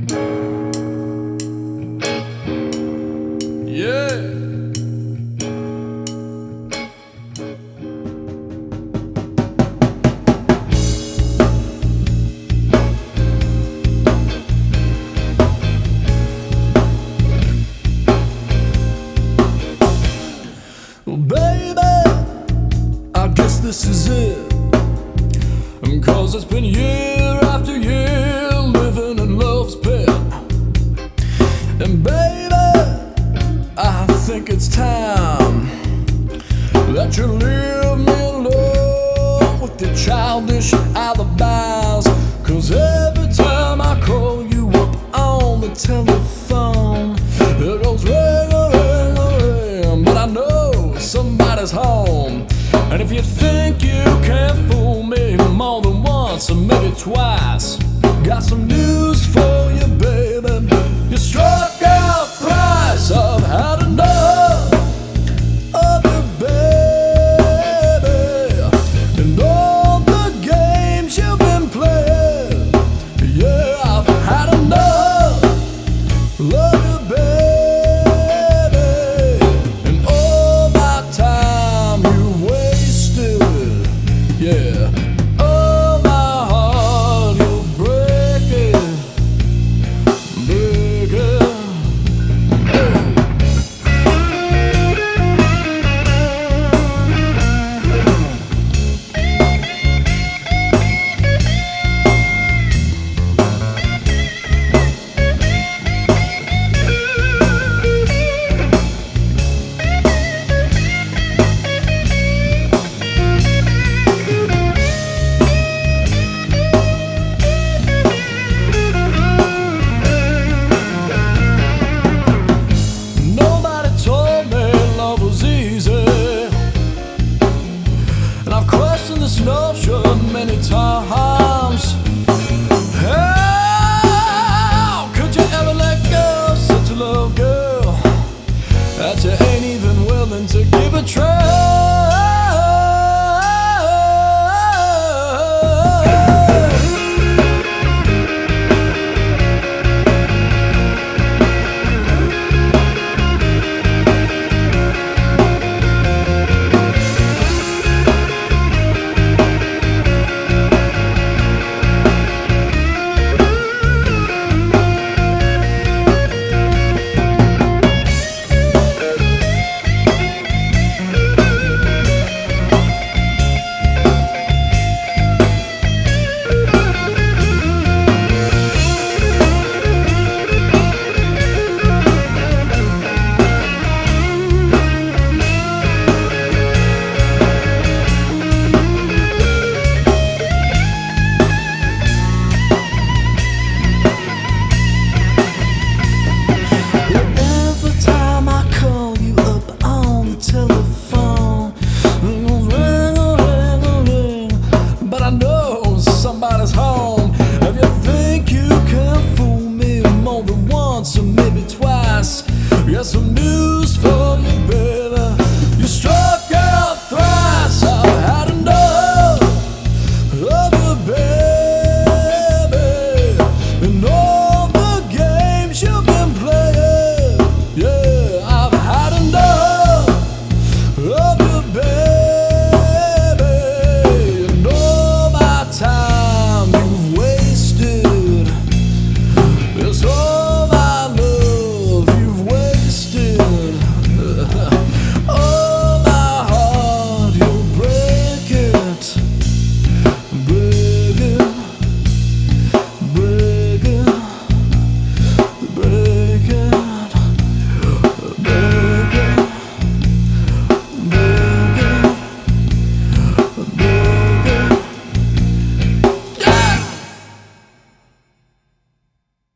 Yeah. Well, baby, I guess this is it. 'Cause it's been year after year living in love's pit. And baby, I think it's time that you leave me alone with your childish alibis. 'Cause every time I call you up on the telephone, it goes ring, ring, ring. But I know somebody's home. And if you think you can fool me more than once or maybe twice, got some news for you, baby. You struck out thrice. I've had enough of you, baby, and all the games you've been playing. Yeah, I've had enough. Love you, baby, and all my time you wasted. Yeah. Oh, my heart, you'll break it, break it. Nobody told me love was easy, and I've questioned this notion many times. How could you ever let go of such a love, girl, that you ain't even willing to give a try? Every time I call you up on the telephone, it goes ring, ring, ring. But I know somebody's home. If you think you can fool me more than once or maybe twice, yes,